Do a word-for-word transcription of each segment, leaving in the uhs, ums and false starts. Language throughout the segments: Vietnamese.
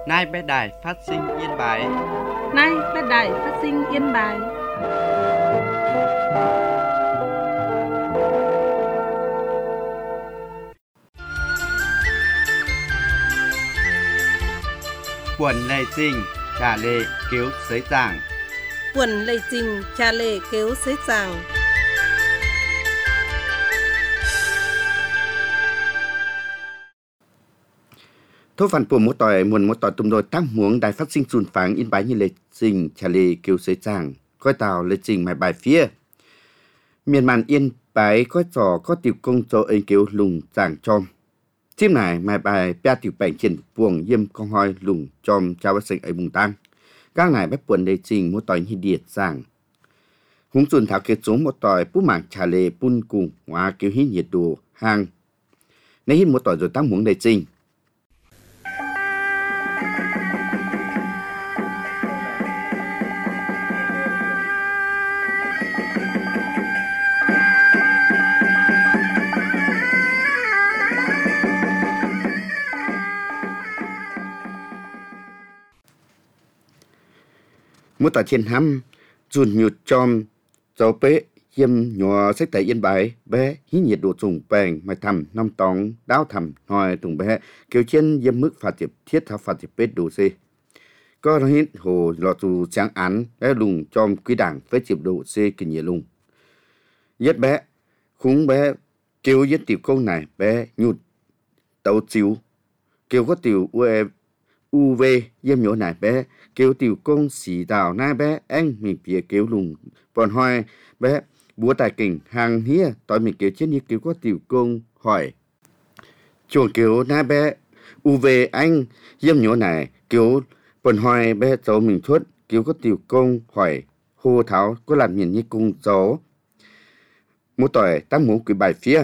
Nay bé đài phát sinh Yên Bái. Nay bé đài phát sinh Yên Bái. Quần lệ trình trả lệ cứu sới giảng. Quần lệ trình trả lệ cứu sới giảng. Thô phản của một tỏi muốn một tỏi tùm đôi tác muống đài phát sinh dùn pháng Yên Bái như lệ trình trả lệ cứu sới giảng. Coi tàu lệ trình mày bài phía. Miền màn Yên Bái coi trò có tiểu công cho ấy cứu lùng giảng chom. Chim này mày bài bia tiểu bảnh triển buồng yêm con hoi lùng chom trao bác sinh ấy bùng tăng. Các này bếp buồn đề trình một tỏi như điệt giảng. Húng dùn thảo kết xuống một tỏi bú mảng trà lệ bún cùng hóa cứu hít nhiệt đồ hàng. Nếu hít một tỏi rồi tăng muống đề trình. Một tỏi trên hăm dùn nhụt chom dấu bế yêm nhỏ sách tại Yên Bái bé hít nhiệt độ trùng bèn mày thầm năm tóng đáo thầm hỏi tùng bé kêu trên yêm mức phạt tiệp thiết thảo phạt tiệp bết đồ xê. Có hít hồ lọ tù sáng án bé lùng chom quý đảng phết tiệp độ xê kinh nhẹ lùng. Yết bé khúng bé kêu yết tiểu công này bé nhụt tấu chiếu kêu có tiểu ue u vê yêm nhỏ này bé kêu tiểu công xỉ đào nai bé anh mình phía kêu lùng bọn hoài bé búa tài kình hàng hía tỏi mình kêu trên như kêu có tiểu công hỏi chuồng kêu nai bé u vê anh yêm nhỏ này kêu bọn hoài bé cháu mình thuất kêu có tiểu công hỏi hô tháo có làm nhìn như cung cháu một tỏi tăng muốn quý bài phía.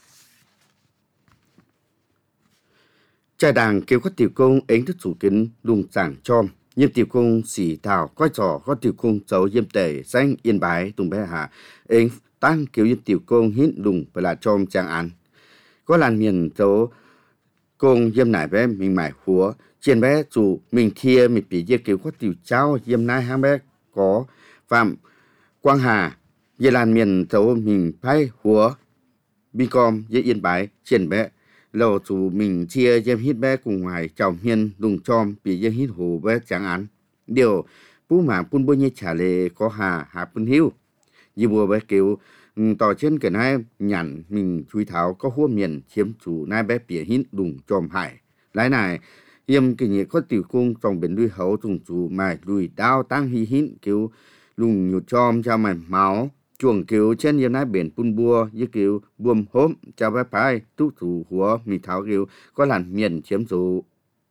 Trà đàng kêu có tiểu công ấy thức chủ kính lùng giảng chom. Yêm tiểu công xỉ thảo coi trò có tiểu công cháu yêm tể xanh Yên Bái tùng bé hạ. Ấy tăng kêu yêm tiểu công hít lùng và là chom trang án. Có làn miền cháu công yêm nải bé mình mải húa. Trên bé chủ mình thia mình bị yêm kêu có tiểu cháu yêm nai hang bé có phạm Quang Hà. Yê làn miền cháu mình phai húa. Bi com yê Yên Bái trên bé. Lâu chủ mình chia yêm hít bé cùng ngoài chào hiên lùng chom bị yêm hít hồ bé chẳng án. Điều bú mảng bún bố như trả lệ có hà hà bún hiu. Dì bùa bé kêu tỏ trên cái này nhằn mình chui tháo có hua miền chiếm chủ nai bé bỉa hít lùng chom hải. Lái này yêm kỳ nhẹ có tiểu cung trong biển đuôi hấu trùng chủ mài lùi đao tăng hi hít kêu lùng nhụt chom cho mày máu. Chuồng kêu trên yêm nai biển bún bua như kêu buồm hốm cho bé phai túc thủ húa mì tháo kêu có làn miền chiếm chủ.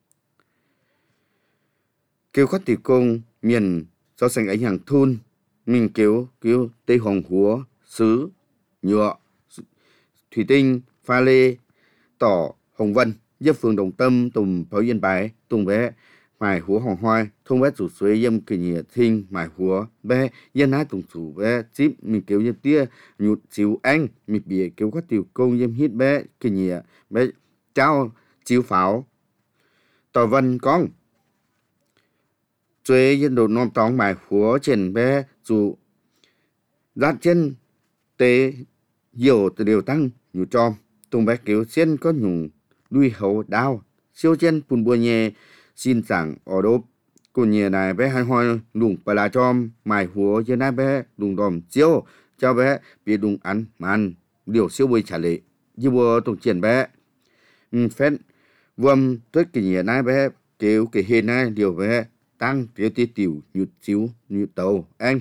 Kêu có tiểu công miền do sành ấy hàng thun mình kêu kêu tây hồng húa sứ nhựa thủy tinh pha lê tỏ hồng vân giúp phường Đồng Tâm tùng pháo Yên Bái tùng bé mài húa hồng hoai thông bé chủ suối yêm kỳ nhẹ thinh mài húa bé yên hái tùng chủ bé chip mình kêu yêm tia nhụt chiếu anh mình bìa kêu có tiểu công yêm hít bé kỳ nhẹ bé trao chiếu pháo tỏ vân con suối yên đồ non tóng mài húa trên bé chủ dắt chân tế nhiều từ điều tăng nhủ chom tùng bé kêu trên có nhung đuôi hấu đao siêu chân bùn bùa nhẹ xin giảng ở đốp cô nhẹ này bé hai hoi lùng bà là chom mài húa trên này bé lùng đòm chiếu cho bé bị lùng ăn màn điều siêu bùi trả lệ như bùa tổng triển bé phép vườm tuyết kỳ nhẹ này bé kêu cái hên này điều bé tăng tiêu tiêu tiểu nhụt chiếu nhụt tàu anh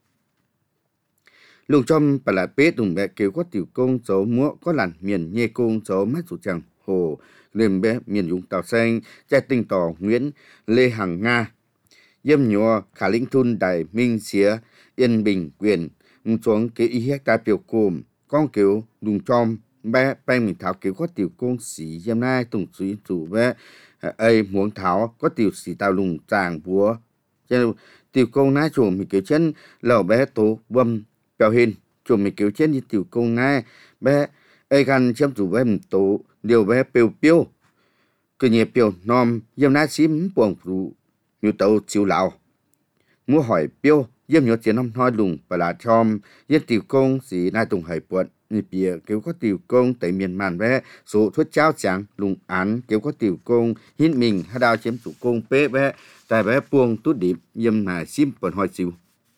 lùng chom bà là bé lùng bé kêu có tiểu công cháu múa có làn miền nhê công cháu mắt chủ chẳng hồ lên bé miền Dũng Tàu Xanh, trai tinh tỏ Nguyễn Lê Hằng Nga. Yêm nhỏ khả lĩnh thun đại minh xía Yên Bình quyền xuống cái y hecta biểu cồm con kiểu đùng chom bé bay mình tháo kiểu có tiểu công sĩ yêm nai tùng suy chủ bé ấy muốn tháo có tiểu sĩ tàu lùng tràng búa cho tiểu công nai chủ mình kiểu chân lẩu bé tố bâm biểu hình chủ mình kiểu chân như tiểu công nai bé ấy gần chém chủ bé mình tố điều bé piêu piêu cái nhẹ biểu nom yếm na xím buông rủ nhiều tàu chiếu lão mua hỏi biểu yếm nhiều tiền năm nói lùng và là chom yếm tiểu công sĩ nai tùng hải buồn như bìa kiểu có tiểu công tại miền màn vé số thuốc cháo chẳng lùng án kiểu có tiểu công hít mình hay đào chiếm chủ công bế vé tại vé buông tút điểm yếm na xím buồn hỏi chiếu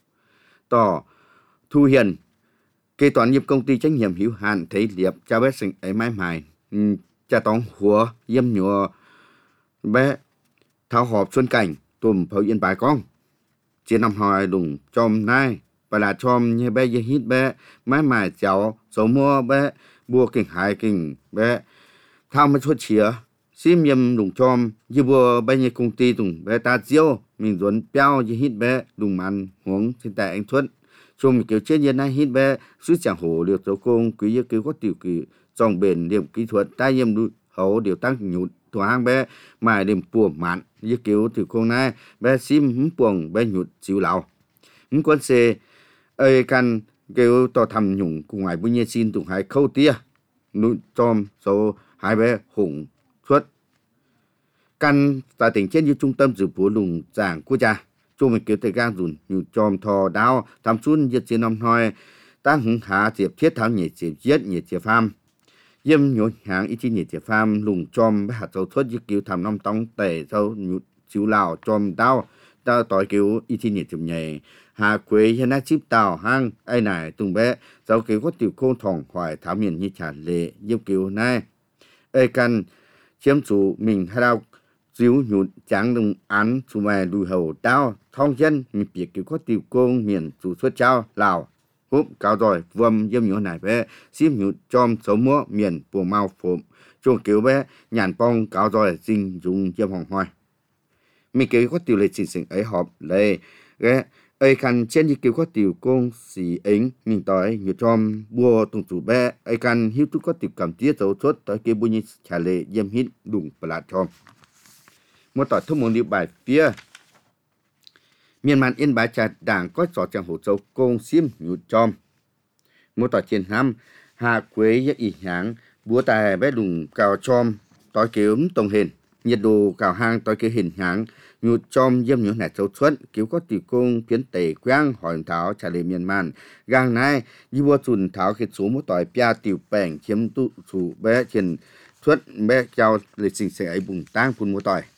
tỏ thu hiền kế toán nghiệp công ty trách nhiệm hữu hạn thấy liệp cha bé sinh ấy mãi mãi cha tóng hùa yếm nhựa bé tháo họp xuân cảnh tùm phơi yên bài con chỉ nằm hỏi đùng chom nai và là chom như bé như hít bé mãi mãi cháu số mua bé bua kinh hải kinh bé thao mới xuất chìa sim yếm đùng chom như bua bé như công ty đùng bé ta diêu mình muốn béo như hít bé đùng màn huống trên tại anh thuận chung kiểu trên nhiên này hít bé suýt chẳng hổ liều tấu công quý yêu cứu có tiểu kỳ dòng bền điểm kỹ thuật tai yếm đu hấu điều tăng nhụt thua hang bé mài điểm bùa mạn như kiểu từ con này bé sim hứng buồng bé nhụt xíu lão hứng quân xe ơi căn kêu to thầm nhung cùng ngoài bún nhiên xin tụng hai khâu tia nụ chom số hai bé hùng xuất căn tại tỉnh trên như trung tâm dự phố lùng giảng quốc gia chung mình kiểu thời gian dùn nhụt chom thò đao thầm xuân nhiệt chiến năm nói ta hứng hạ tiệp thiết tháo nhiệt tiệp giết nhiệt tiệp pham yếm nhột hàng ít nhiệt tiệp pham lùng chom bé hạt dầu thuốc như kiểu thầm năm tông tể dầu nhụt chiếu lào chom đao ta tỏi kiểu ít nhiệt tiệp nhảy hà quế hiện nay chip tàu hang ai này tung bé dấu kiểu có tiểu khôn thòng hoài thảo miền như trả lệ yêu kiểu này ai cần chiếm chủ mình hay đâu chiếu nhụt trắng đồng án chủ mày đùi hầu đao thông dân mình biết kiểu có tiểu khôn miền chủ xuất trao lào húp cao rồi vâm yếm nhụt này bé xím nhụt chom số múa miền bùa mau phồm chuông kiểu bé nhàn bong cao rồi dinh dùng yếm hồng hoài mình kiểu có tiểu lệ trình sinh ấy họp lệ ghé ấy khăn trên như kiểu có tiểu công sĩ ấy mình tới nhiều trong bùa tung chủ bé ấy khăn hiếu tu có tiểu cảm tiết dấu xuất tới kia bùi như trả lệ yếm hít đùng và lạ trong một tỏi thông môn điều bài phía miền màn yên bái trà đảng có trò chẳng hỗ châu công xiêm nhụt trong một tỏi trên năm hà quế giác ý háng búa tài bé đùng cào trong tối kiểu tổng hình nhiệt độ cào hang tối kiểu hình háng nhụt chom yếm nhụt này châu xuất cứu có tiểu công phiến tể quang hỏi tháo trả lời miền man gang này như vua chùn tháo khi số một tỏi pia tiểu bèn chiếm tụ chủ bé trên xuất bé trao lịch sinh sẽ ấy bùng tang phun một tỏi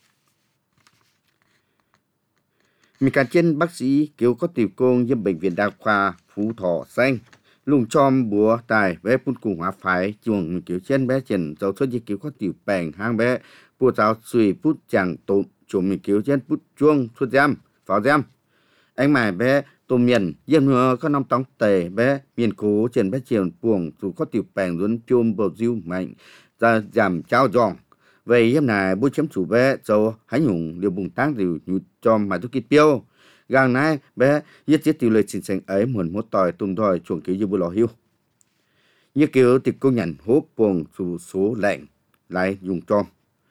mình cả trên bác sĩ cứu có tiểu công yếm bệnh viện đa khoa Phú Thọ xanh lùng chom búa tài bé phun cùng hóa phái chuồng kiểu trên bé trên châu xuất như cứu có tiểu bèn hang bé bùa giáo suy phút chẳng tụm chúng mình cứu trên bút chuông suốt giam pháo giam anh mày bé tôm miền yếm nữa có năm tóng tề bé miền cố trên bé chiều buồng dù có tiểu bèn luôn chôm bầu diêu mạnh ra giảm trao giòn về yếm này bút chấm chủ bé châu hãy nhung điều bùng táng điều nhụt cho mà tôi kịp tiêu gang này bé yết chết tiểu lời xin sinh ấy muốn một tỏi tùng đòi chuồng cứu như bùa lò hiu như kiểu tịch công nhận hốp buồng dù số lạnh lại dùng cho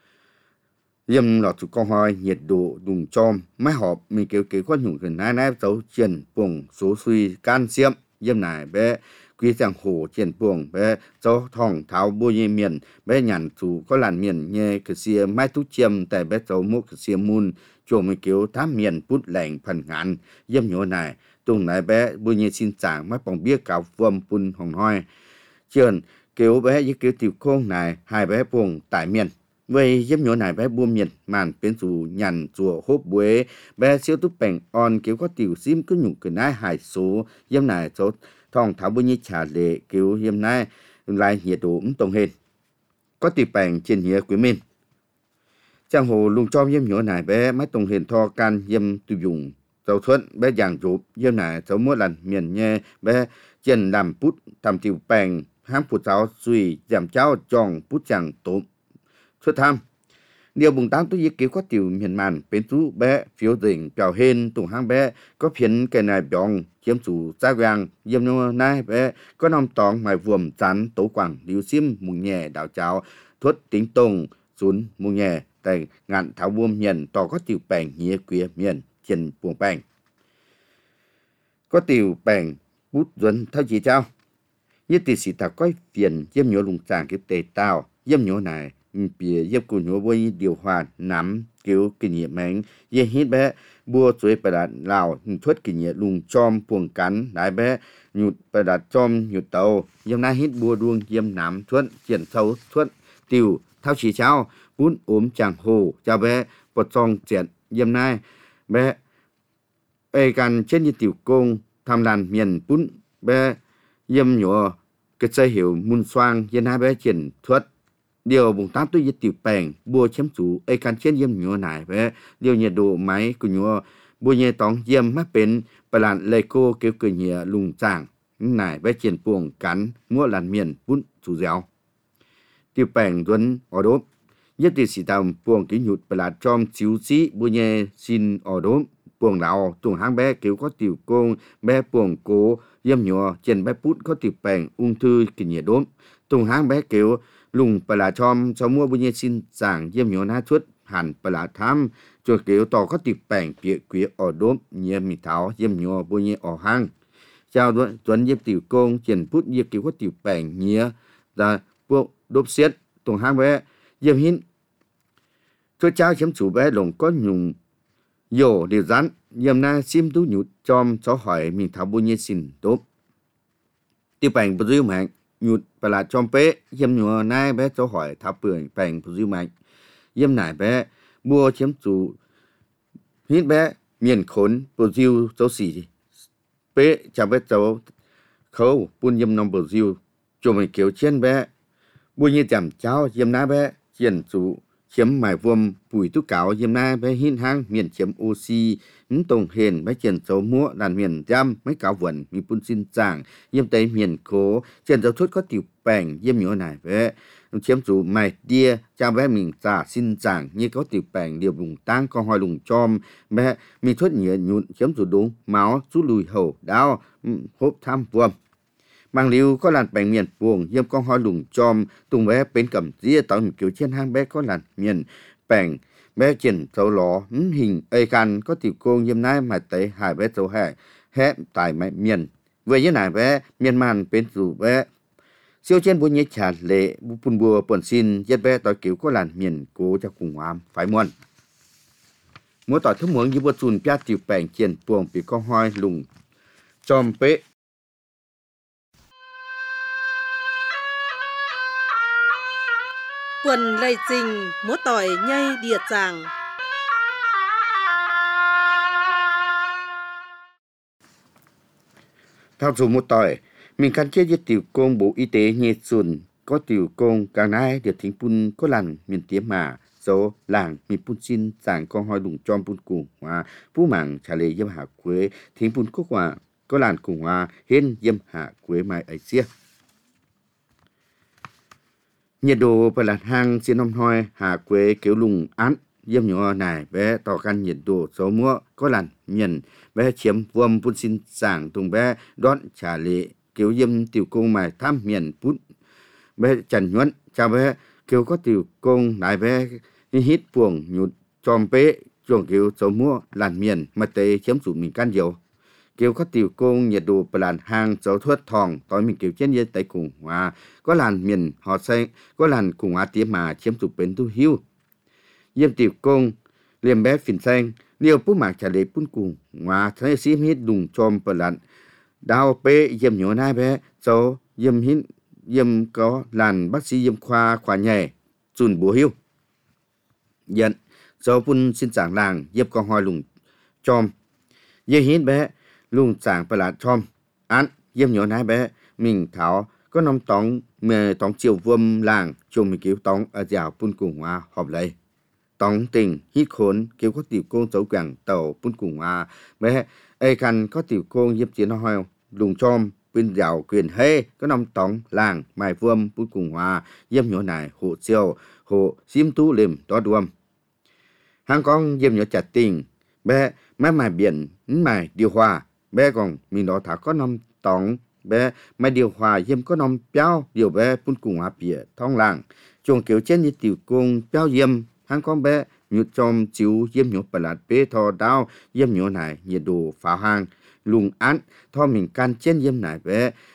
yếm lọt chủ con hỏi nhiệt độ đùng chom máy họp mình kiểu kiểu có nhung gần nai nai dấu triển buồng số suy canxiêm yếm này bé quý giang hồ triển buồng bé dấu thòng tháo bôi miền bé nhàn chủ có làn miền nhẹ cái xìa mai tú chiêm tại bé dấu mốc cái xìa mun chuồng mình kiểu thám miền bút lạnh phần ngàn yếm nhổ này tung này bé bôi nhẹ xin chẳng mắt bóng bia cào vâm phun hồng hoi triển kiểu bé như kiểu tiểu khôn này hai bé buồng tại miền vậy yếm nhổ này bé buông miền màn bên dù nhàn chùa hốp buế bé siêu túc bèn on kiểu có tiểu sim cứ nhung cái nai hải số yếm này số thong tháo bôi như trả lệ kiểu yếm này lại nhiệt độ cũng tổng hên có tiểu bèn trên nhẹ quý min trang hồ lùng cho yếm nhổ này bé máy tổng hên tho can yếm tiêu dùng dầu thuận bé giảng rụp yếm này số mỗi lần miền nhẹ bé trên làm bút tầm tiểu bèn hám phụt giáo suy giảm cháo tròn bút chẳng tốm xuất tham điều bùng tám tôi kiểu có tiểu miền màn bên chú bé phiếu đỉnh biểu hên tùng hang bé có phiến cái này bóng chiếm chủ gia vàng yếm nhô nai bé có năm tòng mài vuồm chán tố quảng liu xiêm mùng nhẹ đào cháo thuất tính tông xuống mùng nhẹ tại ngạn tháo buông miền tỏ có tiểu bèn nhía quía miền trên buồng bèn có tiểu bèn bút dẫn theo chỉ trao như tỷ sĩ thảo coi phiền yếm nhô lùng tràng cái tề tao yếm nhô này bìa dép của nhớ với điều hòa nắm kiểu kinh nghiệm mạnh dễ hít bé bua chuối bà đạt lào thuất kinh nghiệm lùng chom buồng cắn đại bé nhụt bà đạt chom nhụt tàu dêm na hít bua đuông dêm nắm thuất triển sâu thuất tiêu thao chỉ cháo bún ốm chẳng hồ chào bé bột song triển dêm nai bé êกันtrên như tiểu công tham đàn miền bún bé dêm nhỏ cái xe hiểu mun xoang dêm hai bé triển thuất điều bùng tám tôi giết tiểu bèn bua chém chủ ê can trên dêm nhỏ này bé điều nhiệt độ máy của nhỏ bua nhẹ tóng dêm mắt bên bà làn lê cô kêu cười nhẹ lùng chàng này bé triển buồng cắn mua làn miền bún chủ dẻo tiểu bèn tuấn ở đốm nhất thì sĩ tầm buồng ký nhụt bà làn trong chiếu sĩ bua nhẹ xin ở đốm buồng lão tuồng hang bé kiểu có tiểu công bé buồng cố dêm nhỏ trên bé bút có tiểu bèn ung thư kỳ nhẹ đốm tuồng hang bé kiểu lùng bà là chom cho mua bùi nhé xin giảng dêm nhỏ na chuất hẳn bà là tham cho kiểu tỏ có tiệp bèn bịa quía ở đốm nhé mì tháo dêm nhỏ bùi nhé ở hang chào tuấn tuấn dêm tiểu công triển bút dêm kiểu có tiểu bèn nhé ra buộc đốp xiết tuồng hang bé dêm hín cho cháu chém chủ bé lồng có nhung dồ điều rắn dêm na xiêm tú nhụt chom cho hỏi mình tháo bùi nhé xin đốp tiểu bèn bùi dư mạng nhụt bà là chom pé dêm nhùa nai bé cho hỏi tháo bưởi bèn phụ dư mạnh dêm nải bé mua chiếm chủ hít bé miền khốn phụ dư cháu xỉ pé chào bé cháu khâu buôn dêm nông phụ dư cho mình kiểu trên bé buôn như chằm cháu dêm ná bé chiền chủ chiếm mài vuông bùi tú cáo dêm na bé hít hang miền chiếm oxy những tổng hiền bé chiền cháu múa đàn miền giam mấy cáo vẩn mi bún xin giảng dêm tây miền cố chiền cháu thuốc có tiểu bèn dêm nhỏ này bé chiếm chủ mài đia cha bé mình giả xin giảng như có tiểu bèn điều lùng tang con hỏi lùng chom bé mi thuốc nhựa nhụn chiếm chủ đúng máu rút lùi hầu đau hốp tham vuông mang liu có làn bèn miền buồng dêm con hỏi lùng chom tung bé bên cầm dĩa tao kiểu trên hang bé có làn miền bèn bé triển cháu ló hình ê can có tiểu công dêm nai mà tới hai bé cháu hè hé tại mẹ miền về như này bé miền màn bên dù bé siêu trên bún nhé trà lệ bún bùa bún xin dết bé tao kiểu có làn miền cố cho cùng hoàm phải muôn mỗi tỏi thức muỗng như bún chùn pia tiểu bèn triển buồng bị con hỏi lùng chom bé quần lây trình múa tỏi nhây địa chàng thao dù một tỏi mình can chết với tiểu công bộ y tế nhẹ xuân có tiểu công càng nay được thính pun có làn miền tiếm mà số làng miền pun xin giảng con hỏi lùng chom pun cùng hòa phú mảng trả lời dâm hạ quế thính pun có hòa có làn cùng hòa hên dâm hạ quế mai ấy xia nhiệt độ phải là hang xin năm hoi hạ quế kiểu lùng án dâm nhỏ này bé tỏ căn nhiệt độ số múa có làn miền bé chiếm vuông pun xin giảng tùng bé đón trả lệ kiểu dâm tiểu công mà tham miền pun bé trần nhuận chào bé kiểu có tiểu công lại bé hít buồng nhụt chom pé chuồng kiểu số múa làn miền mà tê chiếm chủ mình can dầu kiểu có tiểu công nhiệt độ phải làn hang dấu thuất thòng tối mình kiểu trên dưới tay cùng hòa có làn miền họ xây có làn cùng hòa tía mà chiếm chủ bến tu hiu dâm tiểu công liềm bé phình xanh liều bút mạc trả lệ bún cùng hòa thấy xí hít đùng chom phải làn đau pé dâm nhỏ nai bé số dâm hít dâm có làn bác sĩ dâm khoa khoa nhẹ chùn bùa hiu nhận số bún xin giảng làng dâm con hỏi lùng chom dây hít bé lùng giảng phải là chom án dâm nhỏ nai bé mình tháo có năm tóng mề tóng chiều vuông làng chung mình cứu tóng ở dạo bún cùng hòa họp lấy tóng tình hít khốn cứu có tiểu công dấu quảng tàu bún cùng hòa bé ê khăn có tiểu công dâm chiến hỏi lùng chom bên dạo quyền hê có năm tóng làng mài vuông bún cùng hòa dâm nhỏ này hộ siêu hộ xiêm tú liềm đó đuông hàng con dâm nhỏ chặt tình bé máy mài biển mài điều hòa bé còn mình đó thả có năm tóng bé máy điều hòa dâm có năm béo điều bé bún cùng hòa bìa thong làng chuồng kiểu trên như tiểu công béo dâm hàng con bé nhụt trong chiếu dâm nhỏ bà lạt bê thò đau dâm nhỏ này nhiệt độ phá hàng lùng án thò mình can trên dâm này bé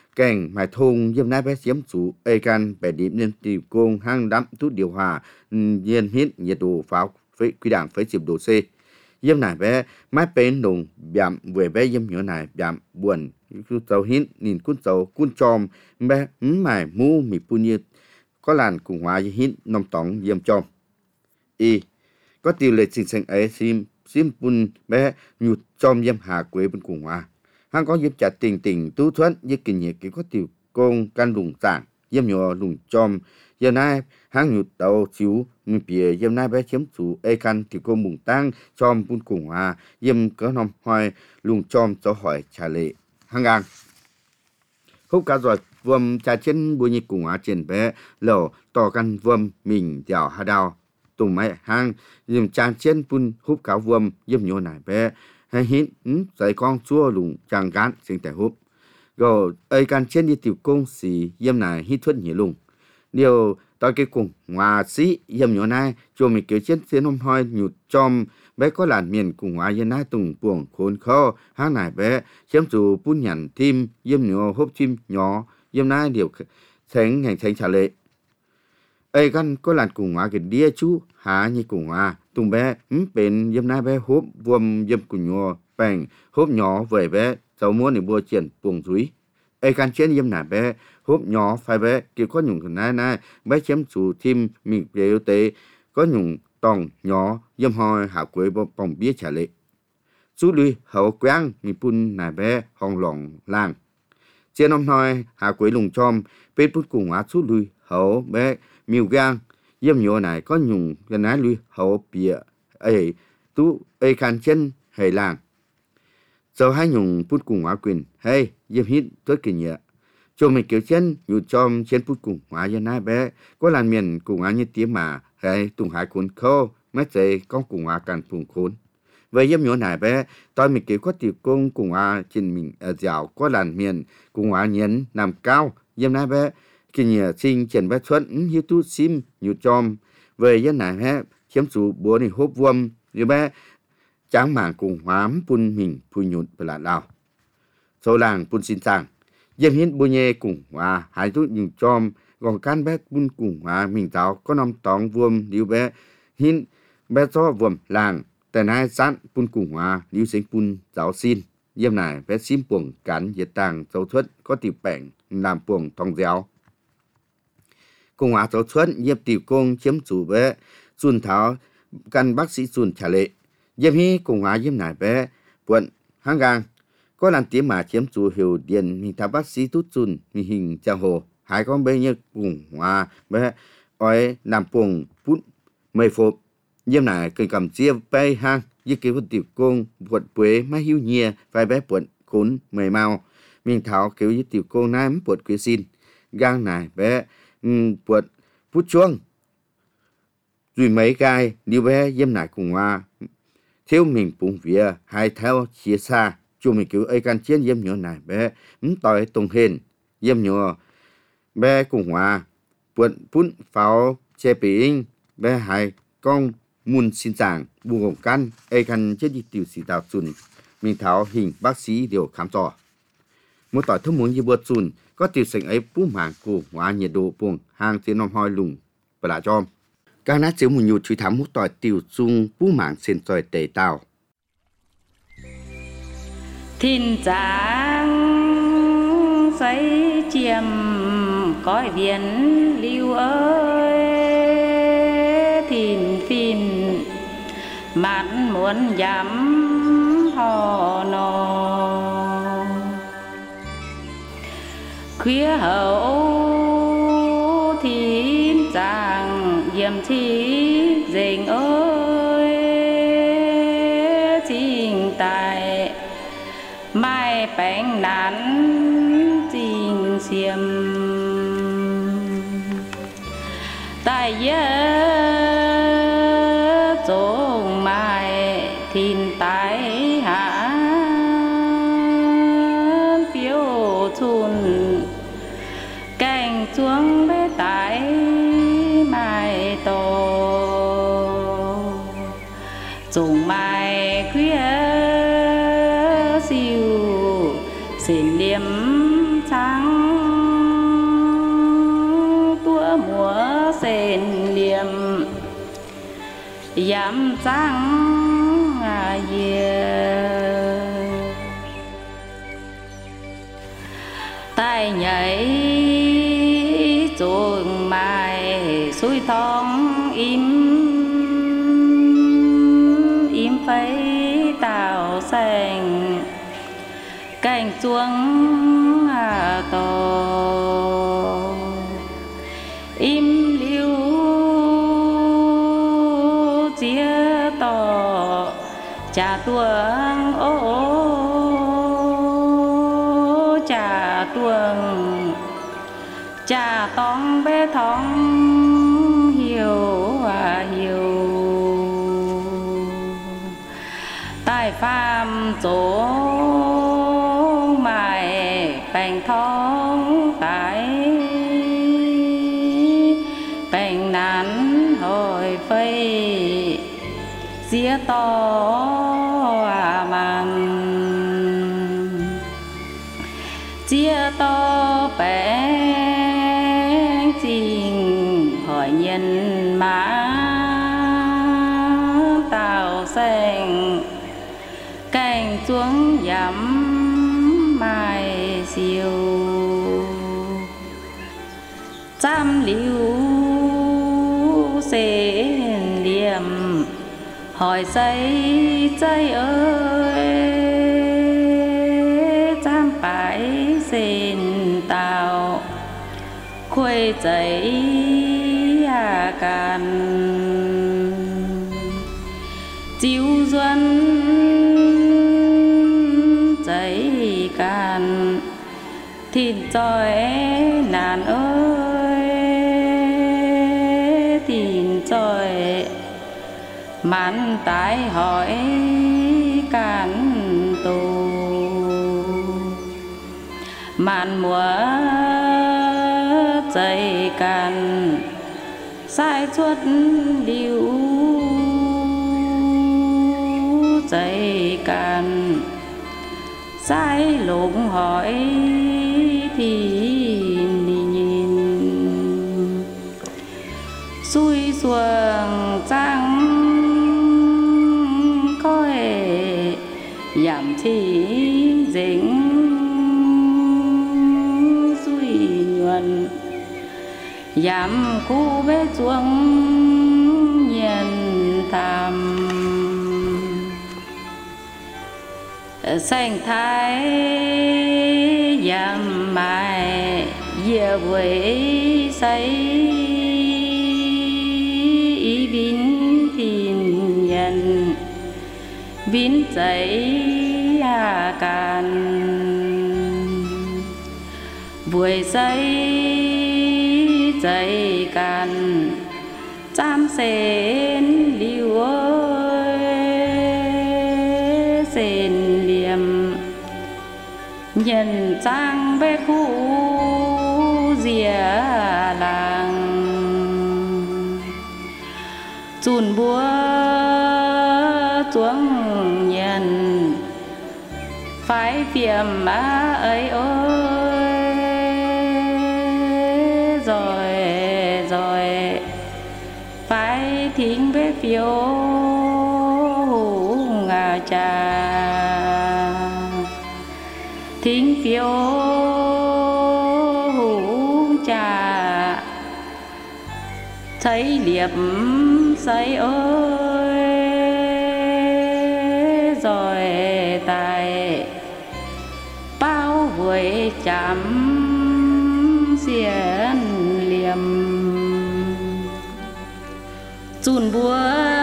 kèn mài thôn yếm nái bé chiếm chủ ê can bẻ điểm nên tiểu công hang đắm tút điều hòa nhiên hiến nhiệt độ pháo với quy đảng với chìm độ C yếm nái bé mái bên đồng giảm về bé yếm nhỏ này giảm buồn cứ tàu hiến nhìn cún tàu cún chòm bé mài mu mì pu nhiệt có làn cùng hóa hiến nông tỏng yếm chòm y có tiêu lệ sinh sinh ấy sim sim pun bé nhụt chòm yếm hà quế bên cùng hóa hắn có giúp chặt tình tình tú thuận với kinh nghiệm cái có tiểu công can lùng tảng yếm nhỏ lùng chòm giờ nay hắn nhụt tàu chiếu mình bìa yếm nay bé chiếm chủ ê can tiểu công mùng tăng chòm pun cùng hóa yếm cỡ nòng hoài lùng chòm cho hỏi trả lệ hàng ngang hút cá giỏi vườm trà trên bùi nhị cùng hóa trên bé lẩu tỏ căn vườm mình dẻo hà đào tùng máy hang dùng trà trên pun hút cá vườm yếm nhỏ này bé hay hít dạy con chua lùng chàng gán sinh tại hút rồi ê can trên đi tiểu công xì yếm này hít thuất nhỉ lùng điều tới cái cùng hòa sĩ yếm nhỏ này cho mình kiểu trên thiên hôm hoi nhụt chom bé có làn miền cùng hòa yên nai tùng buồng khốn khó hang này bé chiếm chủ bún nhằn tim yếm nhỏ hốp tim nhỏ yếm nai điều thành ngành thành trả lệ ê can có làn cùng hòa cái đĩa chú há như cùng hòa tùng bé bên yếm nai bé hốp vuông yếm cùng nhỏ bèn hốp nhỏ về bé cháu muốn để bua triển buồng dúi ê can trên yếm nai bé hốp nhỏ phải bé kiểu có nhung cái này này bé chiếm chủ tim mình về yếu tế có nhung tòng nhỏ yếm hoi hạ quế bông bía trả lệ chú lui hậu quang mình pun nài bé hong lỏng làng trên năm hoi hạ quế lùng chom bên put cùng á chú lui hậu bé miêu gang yếm nhỏ này có nhung cái này lui hậu bía ấy tú ê can chân hay làng sau hai nhung put cùng á quyền hay yếm hít tới kỳ nhẹ cho mình kiểu chân nhụt chom trên put cùng á yên nai bé có làn miền cùng á như tiếng mà hay tùng hải cuốn khô mấy chạy con cùng á càng phùng khốn về yếm nhỏ này bé tôi mình kiểu có tiểu công cùng á trên mình ở dạo có làn miền cùng á nhấn nằm cao yếm nai bé khi nhờ sinh trên bé thuận như tu sim nhụt chom về yếm này bé chiếm chủ bố này hốp vuông như bé tráng mảng cùng hoám pun mình pui nhụt về là đào số làng pun xin sang yếm hiến bùi nhê cùng á hai tu nhụt chom còn can bé pun cùng hóa mình giáo có năm tóng vuông liu bé hin bé cho vuông làngแต่นายสั้นปุ่นกุ่งว่าลิวเซ็งปุ่นเจ้าซินเยี่ยมนายแปซิมป่วงกันเหยียดต่างเจ้าทวดก็ติวแป่งนำป่วงทองเจ้ากุ่งว่าเจ้าทวดเยี่ยมติวกงเชื่อมจู่แปส่วนเท้ากันบักsĩส่วนฉะเลเยี่ยมฮีกุ่งว่าเยี่ยมนายแปปวนห้างกลางก็ลันเตี้ยมาเชื่อมจู่เหี่ยวเดียนมีทับบักsĩทุดจุนมีหิงเจ้าโหหายก็เบยเยกุ่งว่าแปอ้อยนำป่วงปุ่นไม่โฟเยี่ยมนายเกิดกำเจี๊ยบไปห้างยี่เกี่ยวกับติวกงปวดป่วยไม่หิวเงียไฟแบ๊ปวดขุนเมื่อยเมามิงเท้าเกี่ยวยี่ติวกงน้ำปวดเกลือซินย่างนายแบ๊ปวดพุดช่วงจุยmấy gai liu bé yếm nải cùng hoa thiếu mình bụng vía hai theo chia xa chú mình cứu ấy can chiến yếm nhỏ nải bé ấm tỏi tông hên yếm nhỏ bé cùng hoa put pun pháo che ping bé hai con muôn xin giảng buông gồng căn ai căn chết đi tiểu sĩ đào chun mình tháo hình bác sĩ đều khám trò một tỏi thông muốn như bớt chun có tiểu sinh ấy bú mảng cổ hóa nhiệt độ buông hàng trên năm hoi lùng và lại cho các nát chiếu một nhụt truy thám một tỏi tiểu chung bú mảng xin tỏi tề tàu thiên giang giấy chiêm cõi biển lưu ơi thìn phìn mắt muốn dám hò nò khuya hậu thìn giang diệm thi dình ơi trình tại mai bánh nán trình xiêm tại nhớ trông mai thìn tái hạ phiếu chun cành chuông bé tái mai to trông mai khuya siêu xin liêm trắng dám trắng à dìa tay nhảy chuồng mài suối thong im im phấy tàu xanh cành chuông à to im liu chia to cha tuồng ô cha tuồng cha tong bé thong hiểu à hiểu tai phàm chỗ mài bành thong tại bành nán hồi phây xía to à màn chia to bén trình hỏi nhân mã tàu xanh cành xuống dắm mai siêu trăm liu xế liềm hỏi xây chơi ơi trăm phải xin tàu khuê giấy à càn chiếu duân giấy càn thịt tròi nàn ơi thịt tròi màn tái hỏi càn tù màn mùa dây càn sai chuốt điệu dây càn sai lụng hỏi thì nhìn xuôi xuồng trắng coi giảm chỉ dính xuôi nhuận giảm khu bế chuông nhiên tham xanh thái giảm mài dìa với say ý bín thìn nhân bín giấy à càn buổi say giấy càn chăm sen liu ơi sen liềm nhân trang bé khu dìa làng chùn búa chuông nhân phải phiền má ấy ơi rồi rồi phải thính bé phiếu ngà trà thính phiếu trà thấy liệp say ơi rồi tài bao vui chạm xiên liềm chùn búa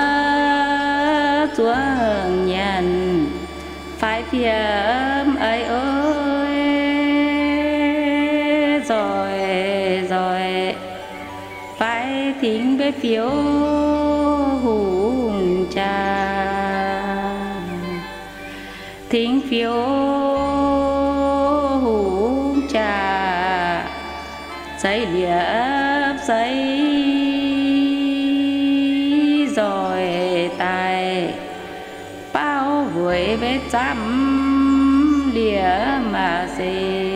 chúa nhàn phải phiếm ấy ơi rồi rồi phải thính với phiếu hùng trà thính phiếu hùng trà giấy liệp giấy rồi tài bao vui với trăm lìa mà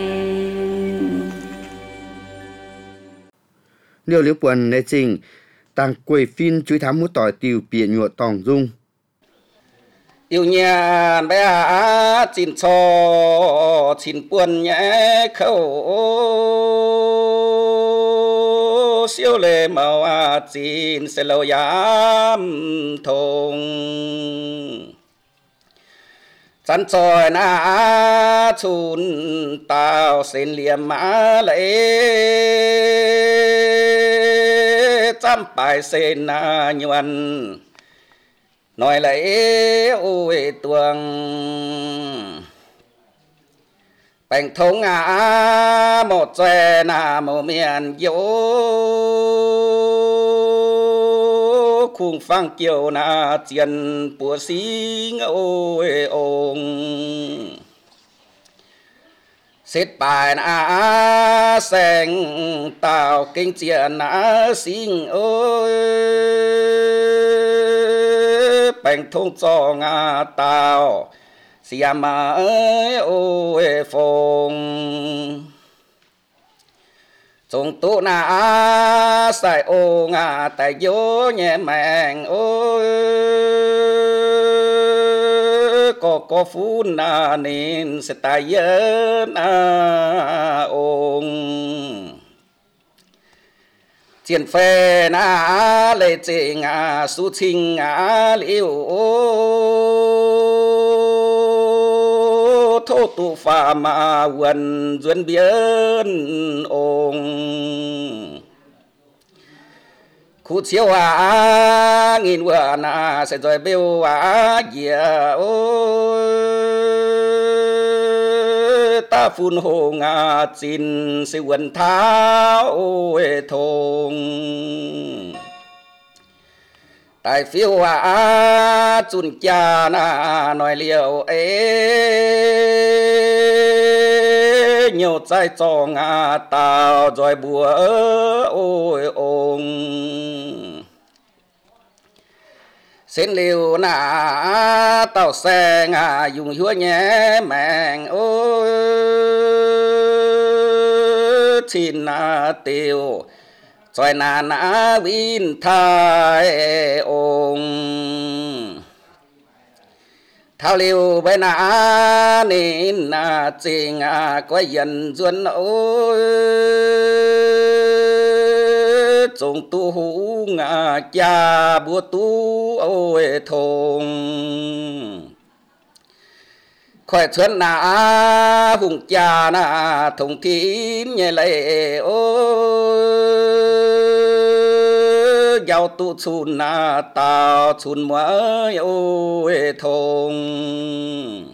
xin liều liều buồn nê trình tăng quầy phim chuối thám mút tỏi tiêu bịa nhựa tòng dung yêu nhà bé à chín cho chín buồn nhẹ khẩu siêu lệ màu à chín sẽ lâu yam thùng chăn tròi na chun tao xin liềm má lệ chăm bài xin na nhuần nói lấy ôi tuồng bành thông à một chè na màu miền dỗ khung phang kiều na tiền bùa xí ôi ông xếp bài na sen tao kinh tiền na xinh ôi bành thông cho ngà tao xiêm ơi ôi phong chúng tu na sai ô ngà tại vô nhẹ mèn ôi có có phú na nên sẽ tại dân na ông tiền phê na lệ chế ngà su trình ngà liu thô tu phà mà quần duyên biến ông khu chiếu à nghìn vừa na sẽ rồi bêu à dìa ta phun hồ ngà chín sẽ quần tháo ôi thùng tại phiêu à chun cha na nói liều ấy nhiều trái cho ngà tao rồi bùa ôi ông xin liều na tao xe ngà dùng húa nhé mèn ôi xin na tiêu rồi na na vin thai ông thao liều bên na nên na chinh à có dần duyên ôi chúng tu hú ngà cha bùa tu ôi thùng khỏi xuân na hùng cha na thùng kín nhẹ lệ ôi giàu tu chun na tao chun mới ôi thùng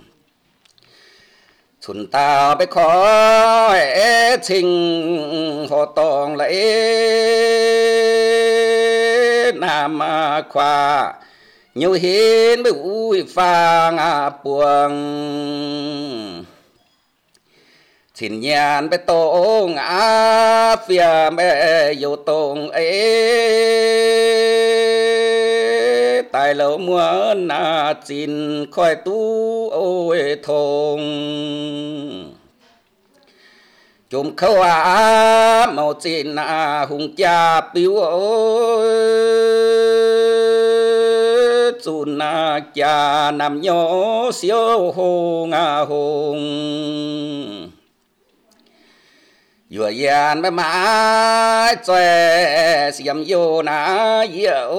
chun tao bé khó trình họ tòng lấy nam khoa nhiều hiến với ui phang à buông xin nhàn bé tông á phía mẹ yêu tông ấy tại lâu muốn à xin khỏi tu ôi thùng chúng khâu à màu xin à hùng cha piu ôi chun na cha nằm nhỏ siêu hùng à hùng vừa gian bé má chè xiêm vô na yêu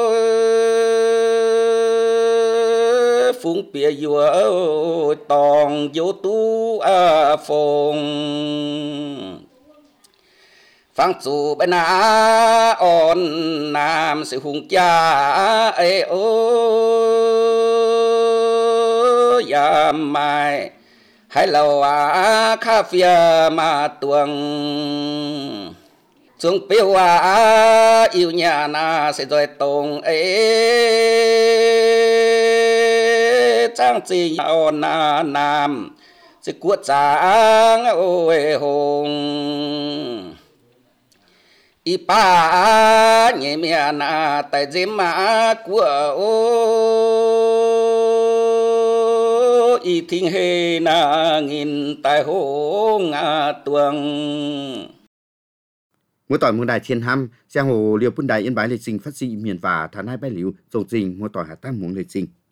phung bia vừa tòng vô tu à phong phang chủ bên na on nam sự hùng cha ấy ôi yam mai hay lâu à cà phê mà tuồng chúng biểu à yêu nhà na sẽ rồi tông ấy trang trí on na nam sẽ cuột trang ôi hùng y pa nhẹ mẹ na tại dêm mà của ô y thinh hê na nghìn tại hô ngà tuồng mỗi tỏi muôn đài thiên hăm giang hồ liều bún đài yên bái lệ sinh phát sinh miền và tháng hai bái liu dòng trình mỗi tỏi hạ tam muốn lệ sinh